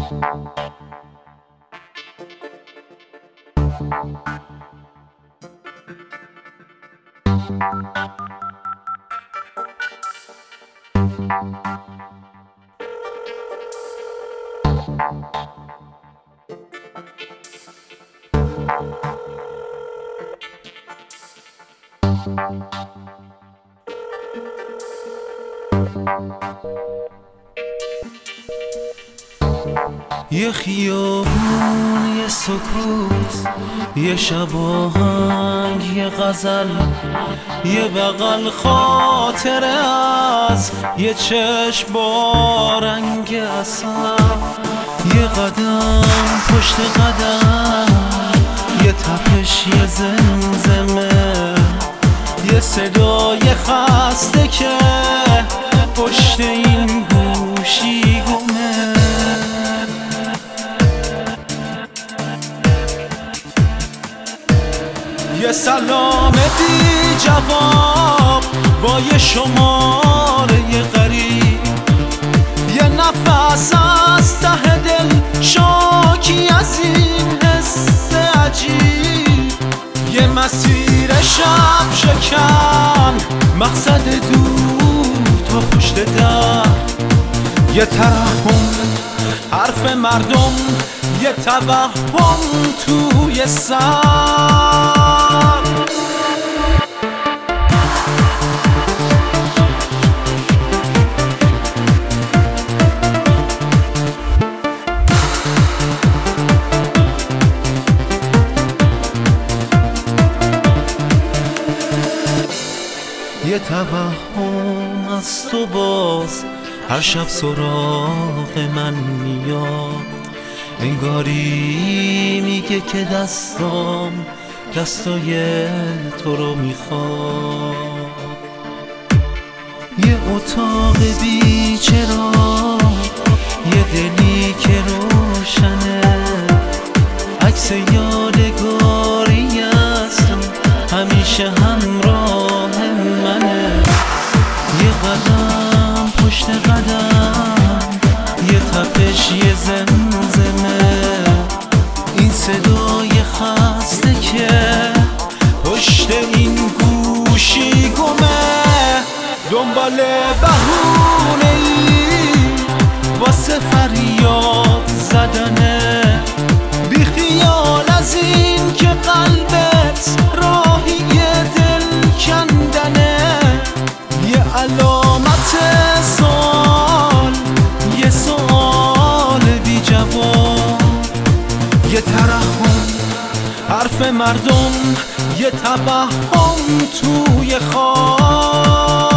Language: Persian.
یه خیابون، یه سکوت، یه شب آهنگ، یه غزل، یه بغل خاطره از یه چشم با رنگ اصل، یه قدم پشت قدم، یه تپش، یه زمزمه، یه صدای خسته که پشت این گوشی گمه. یه سلام بی جواب با یه شماره غریب، یه نفس از ته دل شاکی از این حس عجیب، یه مسیر شب شکن، مقصد دور تا پشت در، یه ترحم حرف مردم، یه توهم توی سر. یه توهم از تو باز هر شب سراغ من میاد، انگاری میگه که دستای تو رو میخواد. یه اتاق بی چراغ، یه دلی که روشنه، عکس یادگاری است همیشه همراه منه. یه قدم پشت قدم، یه تپش، یه زمزمه، این صدای خسته که پشت این گوشی گمه. دنبال بهونه‌ای واسه فریاد زدنه، بی خیال از این که قلبت راهی دل کندنه. یه علامت سوال، یه سوال بی جواب، یه ترحم حرف مردم، یه توهم توی خواب.